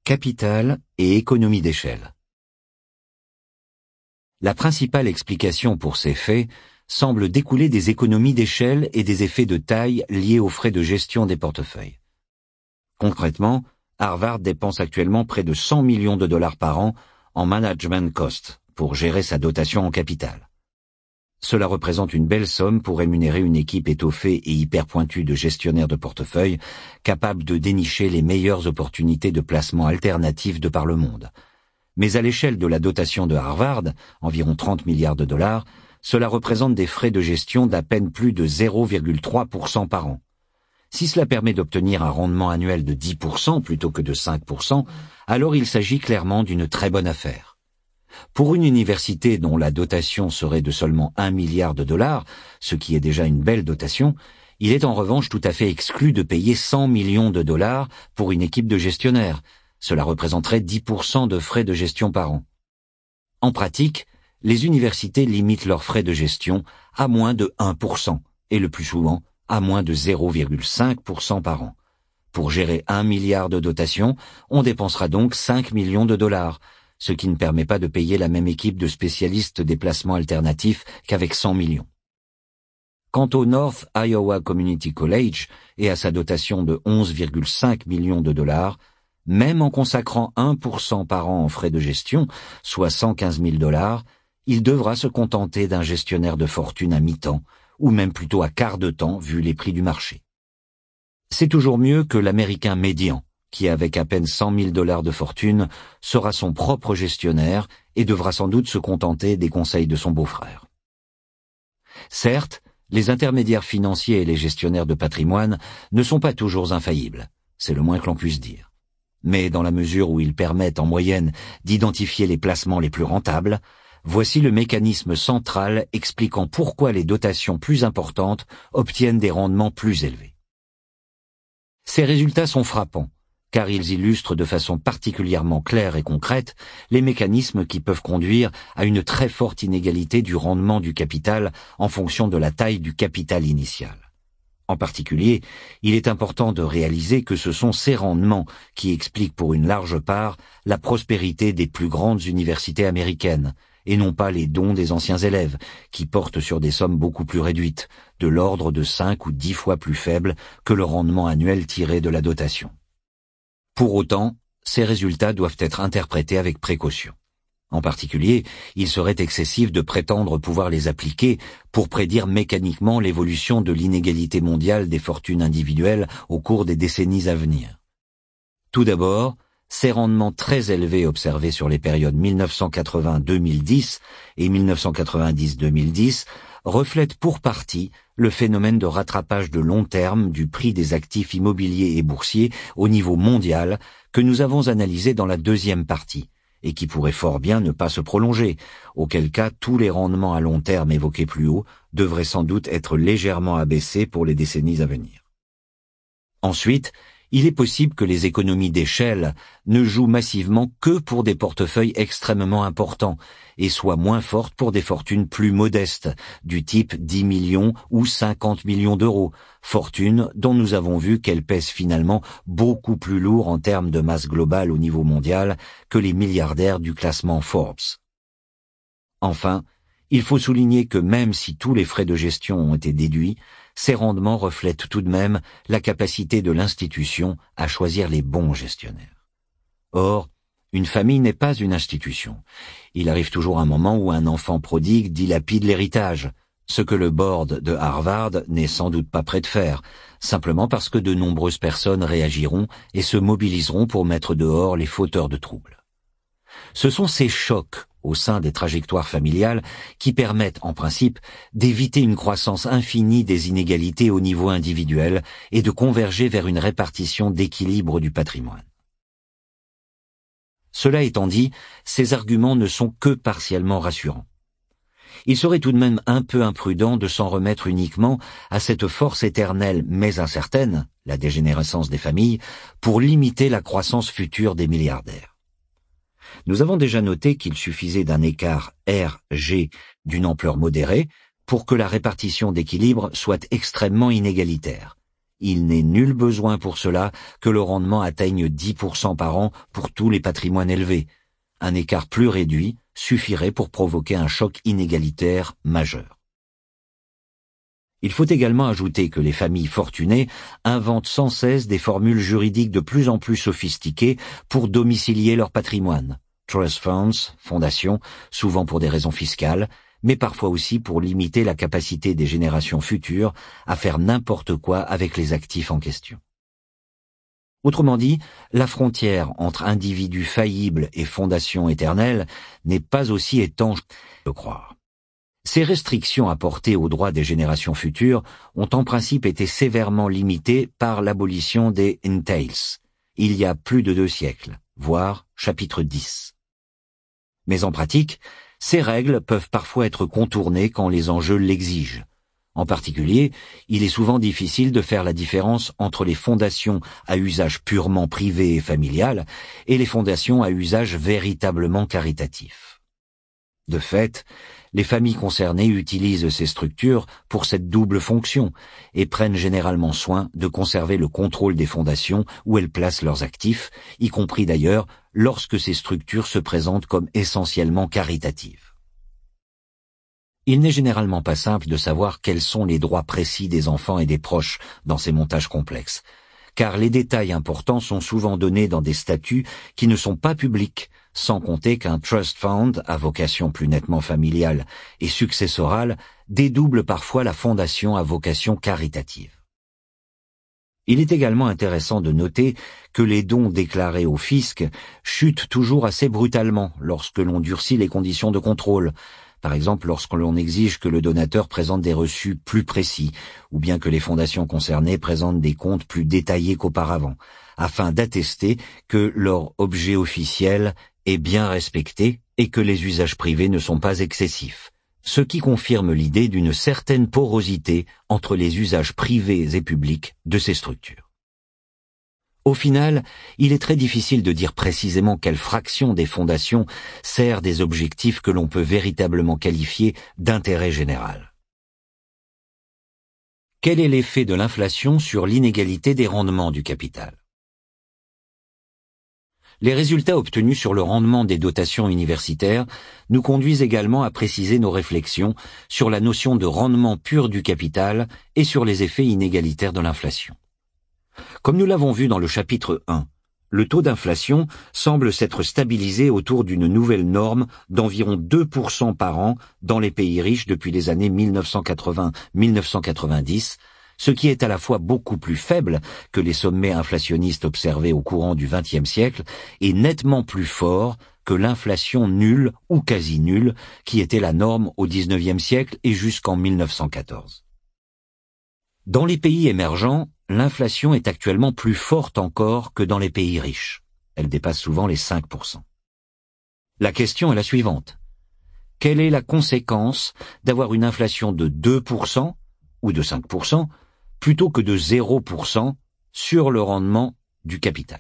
Capital et économie d'échelle. La principale explication pour ces faits semble découler des économies d'échelle et des effets de taille liés aux frais de gestion des portefeuilles. Concrètement, Harvard dépense actuellement près de 100 millions de dollars par an en management cost pour gérer sa dotation en capital. Cela représente une belle somme pour rémunérer une équipe étoffée et hyper pointue de gestionnaires de portefeuille capables de dénicher les meilleures opportunités de placement alternatifs de par le monde. Mais à l'échelle de la dotation de Harvard, environ 30 milliards de dollars, cela représente des frais de gestion d'à peine plus de 0,3% par an. Si cela permet d'obtenir un rendement annuel de 10% plutôt que de 5%, alors il s'agit clairement d'une très bonne affaire. Pour une université dont la dotation serait de seulement 1 milliard de dollars, ce qui est déjà une belle dotation, il est en revanche tout à fait exclu de payer 100 millions de dollars pour une équipe de gestionnaires. Cela représenterait 10% de frais de gestion par an. En pratique, les universités limitent leurs frais de gestion à moins de 1%, et le plus souvent à moins de 0,5% par an. Pour gérer 1 milliard de dotation, on dépensera donc 5 millions de dollars, ce qui ne permet pas de payer la même équipe de spécialistes des placements alternatifs qu'avec 100 millions. Quant au North Iowa Community College et à sa dotation de 11,5 millions de dollars, même en consacrant 1% par an en frais de gestion, soit 115 000 dollars, il devra se contenter d'un gestionnaire de fortune à mi-temps, ou même plutôt à quart de temps vu les prix du marché. C'est toujours mieux que l'Américain médian, qui avec à peine 100 000 dollars de fortune sera son propre gestionnaire et devra sans doute se contenter des conseils de son beau-frère. Certes, les intermédiaires financiers et les gestionnaires de patrimoine ne sont pas toujours infaillibles, c'est le moins que l'on puisse dire. Mais dans la mesure où ils permettent en moyenne d'identifier les placements les plus rentables, voici le mécanisme central expliquant pourquoi les dotations plus importantes obtiennent des rendements plus élevés. Ces résultats sont frappants, car ils illustrent de façon particulièrement claire et concrète les mécanismes qui peuvent conduire à une très forte inégalité du rendement du capital en fonction de la taille du capital initial. En particulier, il est important de réaliser que ce sont ces rendements qui expliquent pour une large part la prospérité des plus grandes universités américaines, et non pas les dons des anciens élèves, qui portent sur des sommes beaucoup plus réduites, de l'ordre de 5 ou 10 fois plus faibles que le rendement annuel tiré de la dotation. Pour autant, ces résultats doivent être interprétés avec précaution. En particulier, il serait excessif de prétendre pouvoir les appliquer pour prédire mécaniquement l'évolution de l'inégalité mondiale des fortunes individuelles au cours des décennies à venir. Tout d'abord, ces rendements très élevés observés sur les périodes 1980-2010 et 1990-2010 reflètent pour partie le phénomène de rattrapage de long terme du prix des actifs immobiliers et boursiers au niveau mondial que nous avons analysé dans la deuxième partie, et qui pourrait fort bien ne pas se prolonger, auquel cas tous les rendements à long terme évoqués plus haut devraient sans doute être légèrement abaissés pour les décennies à venir. Ensuite, il est possible que les économies d'échelle ne jouent massivement que pour des portefeuilles extrêmement importants et soient moins fortes pour des fortunes plus modestes, du type 10 millions ou 50 millions d'euros, fortunes dont nous avons vu qu'elles pèsent finalement beaucoup plus lourd en termes de masse globale au niveau mondial que les milliardaires du classement Forbes. Enfin, il faut souligner que même si tous les frais de gestion ont été déduits, ces rendements reflètent tout de même la capacité de l'institution à choisir les bons gestionnaires. Or, une famille n'est pas une institution. Il arrive toujours un moment où un enfant prodigue dilapide l'héritage, ce que le board de Harvard n'est sans doute pas prêt de faire, simplement parce que de nombreuses personnes réagiront et se mobiliseront pour mettre dehors les fauteurs de troubles. Ce sont ces chocs au sein des trajectoires familiales qui permettent, en principe, d'éviter une croissance infinie des inégalités au niveau individuel et de converger vers une répartition d'équilibre du patrimoine. Cela étant dit, ces arguments ne sont que partiellement rassurants. Il serait tout de même un peu imprudent de s'en remettre uniquement à cette force éternelle mais incertaine, la dégénérescence des familles, pour limiter la croissance future des milliardaires. Nous avons déjà noté qu'il suffisait d'un écart R-G d'une ampleur modérée pour que la répartition d'équilibre soit extrêmement inégalitaire. Il n'est nul besoin pour cela que le rendement atteigne 10% par an pour tous les patrimoines élevés. Un écart plus réduit suffirait pour provoquer un choc inégalitaire majeur. Il faut également ajouter que les familles fortunées inventent sans cesse des formules juridiques de plus en plus sophistiquées pour domicilier leur patrimoine. Trust funds, fondations, souvent pour des raisons fiscales, mais parfois aussi pour limiter la capacité des générations futures à faire n'importe quoi avec les actifs en question. Autrement dit, la frontière entre individus faillibles et fondations éternelles n'est pas aussi étanche que croire. Ces restrictions apportées aux droits des générations futures ont en principe été sévèrement limitées par l'abolition des entails, il y a plus de 2 siècles, voire chapitre 10. Mais en pratique, ces règles peuvent parfois être contournées quand les enjeux l'exigent. En particulier, il est souvent difficile de faire la différence entre les fondations à usage purement privé et familial et les fondations à usage véritablement caritatif. De fait, les familles concernées utilisent ces structures pour cette double fonction et prennent généralement soin de conserver le contrôle des fondations où elles placent leurs actifs, y compris d'ailleurs lorsque ces structures se présentent comme essentiellement caritatives. Il n'est généralement pas simple de savoir quels sont les droits précis des enfants et des proches dans ces montages complexes, car les détails importants sont souvent donnés dans des statuts qui ne sont pas publics, sans compter qu'un trust fund à vocation plus nettement familiale et successorale dédouble parfois la fondation à vocation caritative. Il est également intéressant de noter que les dons déclarés au fisc chutent toujours assez brutalement lorsque l'on durcit les conditions de contrôle, par exemple lorsque l'on exige que le donateur présente des reçus plus précis, ou bien que les fondations concernées présentent des comptes plus détaillés qu'auparavant, afin d'attester que leur objet officiel est bien respecté et que les usages privés ne sont pas excessifs, ce qui confirme l'idée d'une certaine porosité entre les usages privés et publics de ces structures. Au final, il est très difficile de dire précisément quelle fraction des fondations sert des objectifs que l'on peut véritablement qualifier d'intérêt général. Quel est l'effet de l'inflation sur l'inégalité des rendements du capital ? Les résultats obtenus sur le rendement des dotations universitaires nous conduisent également à préciser nos réflexions sur la notion de rendement pur du capital et sur les effets inégalitaires de l'inflation. Comme nous l'avons vu dans le chapitre 1, le taux d'inflation semble s'être stabilisé autour d'une nouvelle norme d'environ 2% par an dans les pays riches depuis les années 1980-1990, ce qui est à la fois beaucoup plus faible que les sommets inflationnistes observés au courant du XXe siècle et nettement plus fort que l'inflation nulle ou quasi nulle qui était la norme au XIXe siècle et jusqu'en 1914. Dans les pays émergents, l'inflation est actuellement plus forte encore que dans les pays riches. Elle dépasse souvent les 5%. La question est la suivante. Quelle est la conséquence d'avoir une inflation de 2% ou de 5% plutôt que de 0% sur le rendement du capital?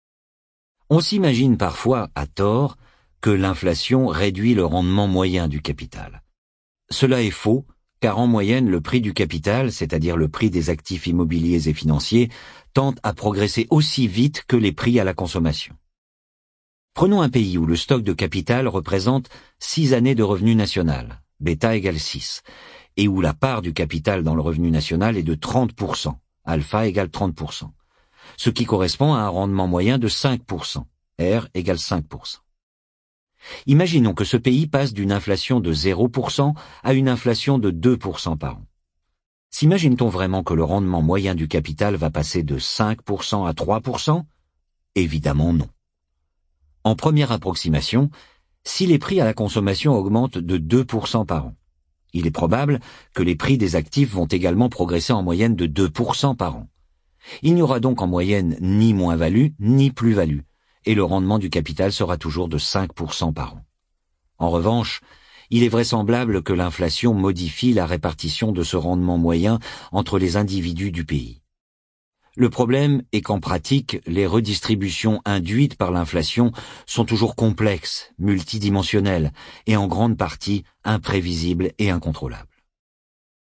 On s'imagine parfois, à tort, que l'inflation réduit le rendement moyen du capital. Cela est faux, car en moyenne, le prix du capital, c'est-à-dire le prix des actifs immobiliers et financiers, tend à progresser aussi vite que les prix à la consommation. Prenons un pays où le stock de capital représente 6 années de revenu national, bêta égale 6, et où la part du capital dans le revenu national est de 30%, alpha égale 30%, ce qui correspond à un rendement moyen de 5%, R égale 5%. Imaginons que ce pays passe d'une inflation de 0% à une inflation de 2% par an. S'imagine-t-on vraiment que le rendement moyen du capital va passer de 5% à 3%? Évidemment non. En première approximation, si les prix à la consommation augmentent de 2% par an, il est probable que les prix des actifs vont également progresser en moyenne de 2% par an. Il n'y aura donc en moyenne ni moins-value ni plus-value, et le rendement du capital sera toujours de 5% par an. En revanche, il est vraisemblable que l'inflation modifie la répartition de ce rendement moyen entre les individus du pays. Le problème est qu'en pratique, les redistributions induites par l'inflation sont toujours complexes, multidimensionnelles et en grande partie imprévisibles et incontrôlables.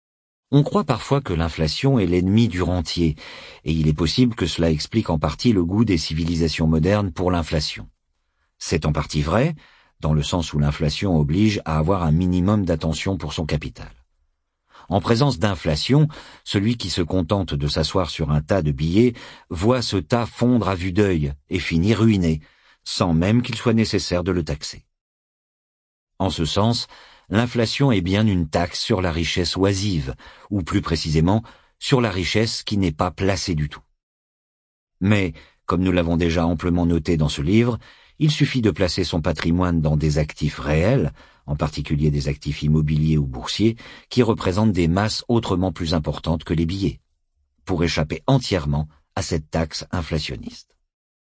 On croit parfois que l'inflation est l'ennemi du rentier, et il est possible que cela explique en partie le goût des civilisations modernes pour l'inflation. C'est en partie vrai, dans le sens où l'inflation oblige à avoir un minimum d'attention pour son capital. En présence d'inflation, celui qui se contente de s'asseoir sur un tas de billets voit ce tas fondre à vue d'œil et finit ruiné, sans même qu'il soit nécessaire de le taxer. En ce sens, l'inflation est bien une taxe sur la richesse oisive, ou plus précisément, sur la richesse qui n'est pas placée du tout. Mais, comme nous l'avons déjà amplement noté dans ce livre, il suffit de placer son patrimoine dans des actifs réels, en particulier des actifs immobiliers ou boursiers, qui représentent des masses autrement plus importantes que les billets, pour échapper entièrement à cette taxe inflationniste.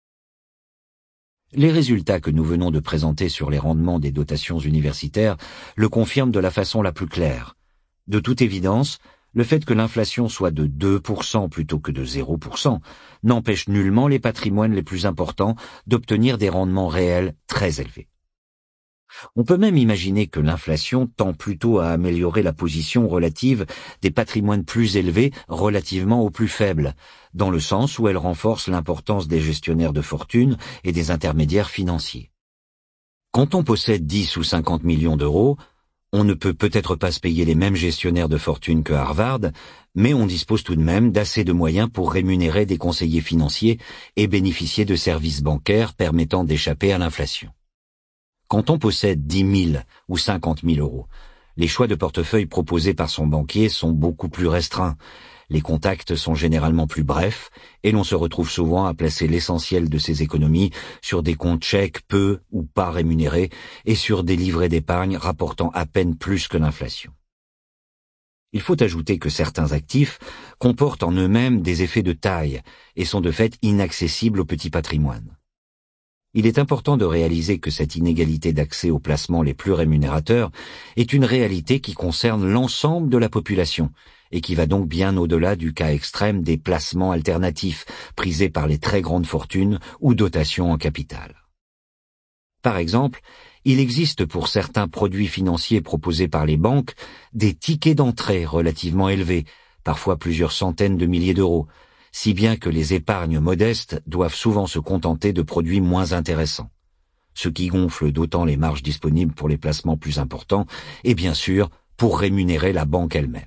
Les résultats que nous venons de présenter sur les rendements des dotations universitaires le confirment de la façon la plus claire. De toute évidence, le fait que l'inflation soit de 2% plutôt que de 0% n'empêche nullement les patrimoines les plus importants d'obtenir des rendements réels très élevés. On peut même imaginer que l'inflation tend plutôt à améliorer la position relative des patrimoines plus élevés relativement aux plus faibles, dans le sens où elle renforce l'importance des gestionnaires de fortune et des intermédiaires financiers. Quand on possède 10 ou 50 millions d'euros, on ne peut peut-être pas se payer les mêmes gestionnaires de fortune que Harvard, mais on dispose tout de même d'assez de moyens pour rémunérer des conseillers financiers et bénéficier de services bancaires permettant d'échapper à l'inflation. Quand on possède 10 000 ou 50 000 euros, les choix de portefeuille proposés par son banquier sont beaucoup plus restreints, les contacts sont généralement plus brefs, et l'on se retrouve souvent à placer l'essentiel de ses économies sur des comptes chèques peu ou pas rémunérés et sur des livrets d'épargne rapportant à peine plus que l'inflation. Il faut ajouter que certains actifs comportent en eux-mêmes des effets de taille et sont de fait inaccessibles au petit patrimoine. Il est important de réaliser que cette inégalité d'accès aux placements les plus rémunérateurs est une réalité qui concerne l'ensemble de la population et qui va donc bien au-delà du cas extrême des placements alternatifs prisés par les très grandes fortunes ou dotations en capital. Par exemple, il existe pour certains produits financiers proposés par les banques des tickets d'entrée relativement élevés, parfois plusieurs centaines de milliers d'euros, si bien que les épargnes modestes doivent souvent se contenter de produits moins intéressants, ce qui gonfle d'autant les marges disponibles pour les placements plus importants et bien sûr pour rémunérer la banque elle-même.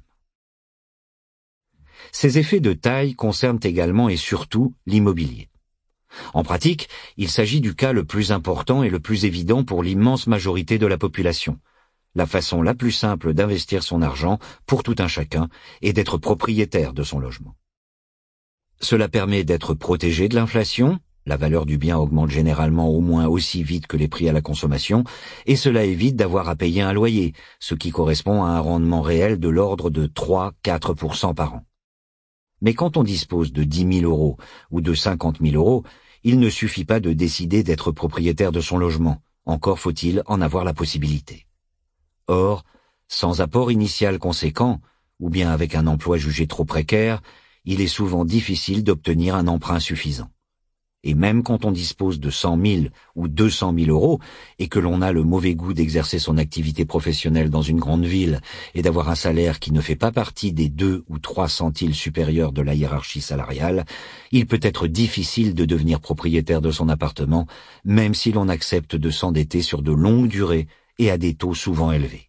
Ces effets de taille concernent également et surtout l'immobilier. En pratique, il s'agit du cas le plus important et le plus évident pour l'immense majorité de la population. La façon la plus simple d'investir son argent pour tout un chacun est d'être propriétaire de son logement. Cela permet d'être protégé de l'inflation, la valeur du bien augmente généralement au moins aussi vite que les prix à la consommation, et cela évite d'avoir à payer un loyer, ce qui correspond à un rendement réel de l'ordre de 3-4% par an. Mais quand on dispose de 10 000 euros ou de 50 000 euros, il ne suffit pas de décider d'être propriétaire de son logement, encore faut-il en avoir la possibilité. Or, sans apport initial conséquent, ou bien avec un emploi jugé trop précaire, il est souvent difficile d'obtenir un emprunt suffisant. Et même quand on dispose de 100 000 ou 200 000 euros et que l'on a le mauvais goût d'exercer son activité professionnelle dans une grande ville et d'avoir un salaire qui ne fait pas partie des 2 ou 3 centiles supérieurs de la hiérarchie salariale, il peut être difficile de devenir propriétaire de son appartement, même si l'on accepte de s'endetter sur de longues durées et à des taux souvent élevés.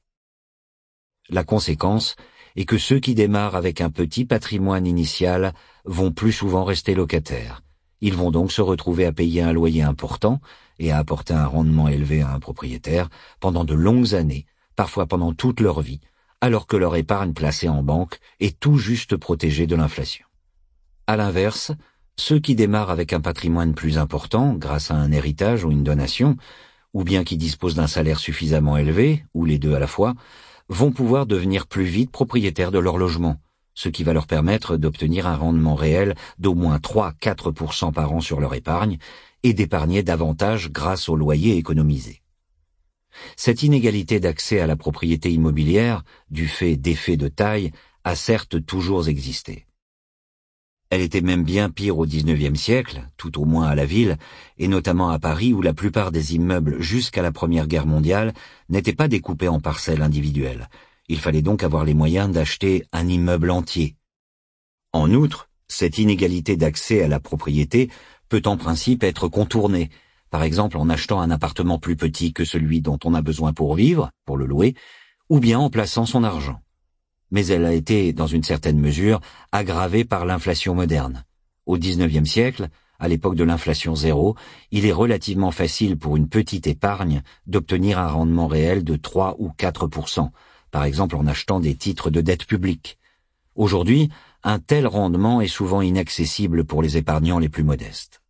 La conséquence est que ceux qui démarrent avec un petit patrimoine initial vont plus souvent rester locataires. Ils vont donc se retrouver à payer un loyer important et à apporter un rendement élevé à un propriétaire pendant de longues années, parfois pendant toute leur vie, alors que leur épargne placée en banque est tout juste protégée de l'inflation. À l'inverse, ceux qui démarrent avec un patrimoine plus important grâce à un héritage ou une donation, ou bien qui disposent d'un salaire suffisamment élevé, ou les deux à la fois, vont pouvoir devenir plus vite propriétaires de leur logement, ce qui va leur permettre d'obtenir un rendement réel d'au moins 3-4% par an sur leur épargne et d'épargner davantage grâce au loyer économisé. Cette inégalité d'accès à la propriété immobilière, du fait d'effets de taille, a certes toujours existé. Elle était même bien pire au XIXe siècle, tout au moins à la ville, et notamment à Paris où la plupart des immeubles jusqu'à la Première Guerre mondiale n'étaient pas découpés en parcelles individuelles. Il fallait donc avoir les moyens d'acheter un immeuble entier. En outre, cette inégalité d'accès à la propriété peut en principe être contournée, par exemple en achetant un appartement plus petit que celui dont on a besoin pour vivre, pour le louer, ou bien en plaçant son argent. Mais elle a été, dans une certaine mesure, aggravée par l'inflation moderne. Au XIXe siècle, à l'époque de l'inflation zéro, il est relativement facile pour une petite épargne d'obtenir un rendement réel de 3 ou 4%, par exemple en achetant des titres de dette publique. Aujourd'hui, un tel rendement est souvent inaccessible pour les épargnants les plus modestes.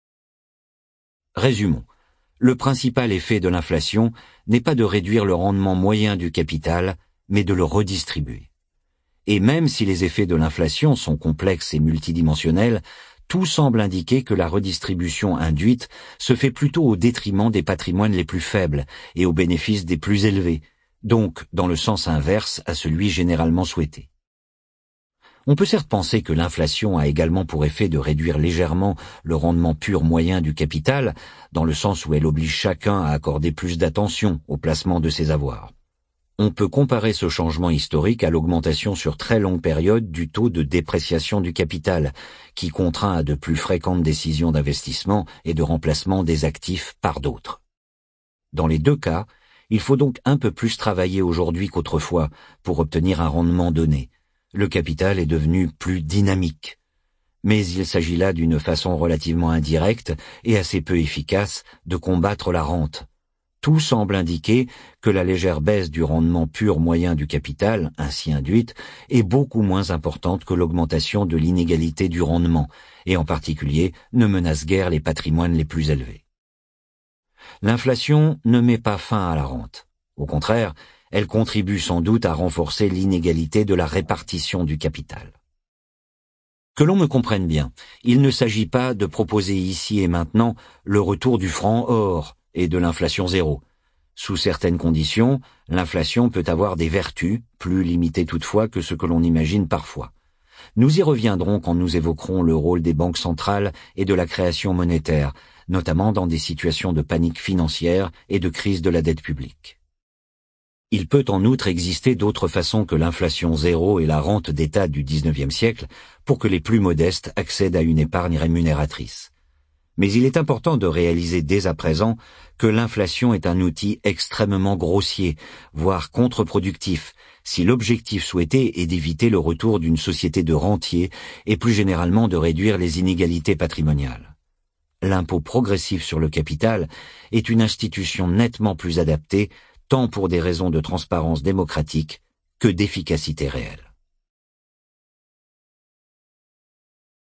Résumons. Le principal effet de l'inflation n'est pas de réduire le rendement moyen du capital, mais de le redistribuer. Et même si les effets de l'inflation sont complexes et multidimensionnels, tout semble indiquer que la redistribution induite se fait plutôt au détriment des patrimoines les plus faibles et au bénéfice des plus élevés, donc dans le sens inverse à celui généralement souhaité. On peut certes penser que l'inflation a également pour effet de réduire légèrement le rendement pur moyen du capital, dans le sens où elle oblige chacun à accorder plus d'attention au placement de ses avoirs. On peut comparer ce changement historique à l'augmentation sur très longue période du taux de dépréciation du capital, qui contraint à de plus fréquentes décisions d'investissement et de remplacement des actifs par d'autres. Dans les deux cas, il faut donc un peu plus travailler aujourd'hui qu'autrefois pour obtenir un rendement donné. Le capital est devenu plus dynamique. Mais il s'agit là d'une façon relativement indirecte et assez peu efficace de combattre la rente. Tout semble indiquer que la légère baisse du rendement pur moyen du capital, ainsi induite, est beaucoup moins importante que l'augmentation de l'inégalité du rendement, et en particulier ne menace guère les patrimoines les plus élevés. L'inflation ne met pas fin à la rente. Au contraire, elle contribue sans doute à renforcer l'inégalité de la répartition du capital. Que l'on me comprenne bien, il ne s'agit pas de proposer ici et maintenant le retour du franc or et de l'inflation zéro. Sous certaines conditions, l'inflation peut avoir des vertus, plus limitées toutefois que ce que l'on imagine parfois. Nous y reviendrons quand nous évoquerons le rôle des banques centrales et de la création monétaire, notamment dans des situations de panique financière et de crise de la dette publique. Il peut en outre exister d'autres façons que l'inflation zéro et la rente d'État du XIXe siècle pour que les plus modestes accèdent à une épargne rémunératrice. Mais il est important de réaliser dès à présent que l'inflation est un outil extrêmement grossier, voire contre-productif, si l'objectif souhaité est d'éviter le retour d'une société de rentiers et plus généralement de réduire les inégalités patrimoniales. L'impôt progressif sur le capital est une institution nettement plus adaptée tant pour des raisons de transparence démocratique que d'efficacité réelle.